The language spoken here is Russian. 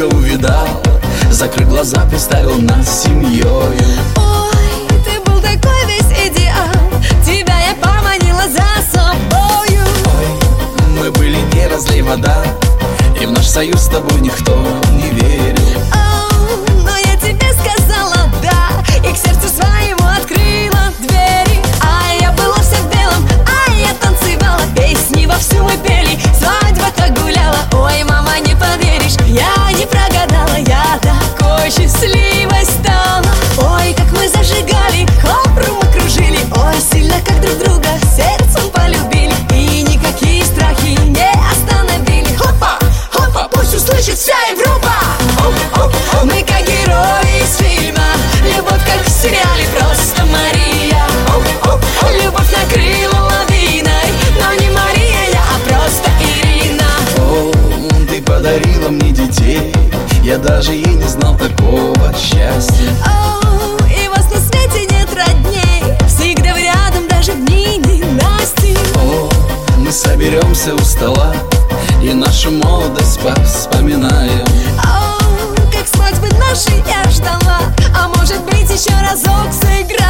только увидал, закрыв глаза, представил нас семьей. Ой, ты был такой весь идеал, тебя я поманила за собою. Ой, мы были не разлей вода, и в наш союз с тобой никто не верил. Но я тебе сказала да, и к сердцу своему открыла двери. А я была вся в белом, а я танцевала, песни вовсю мы пели, свадьба так гуляла. Ой, мама, не поверишь, я не прогадала, я такой счастливой стала. Ой, как мы зажигали, хопру мы кружили, ой, сильно как друг друга сердцем полюбили, и никакие страхи не остановили. Хопа, хопа, пусть услышит вся Европа. Мы как герои из фильма, любовь как в сериале «Просто Мария». Любовь накрыла лавиной, но не Мария я, а просто Ирина. О, ты подарила мне детей, я даже и не знал такого счастья. О, и вас на свете нет родней, всегда вы рядом даже в дни ненастья. О, мы соберемся у стола и нашу молодость вспоминаем. О, как свадьбы нашей я ждала, а может быть еще разок сыграем.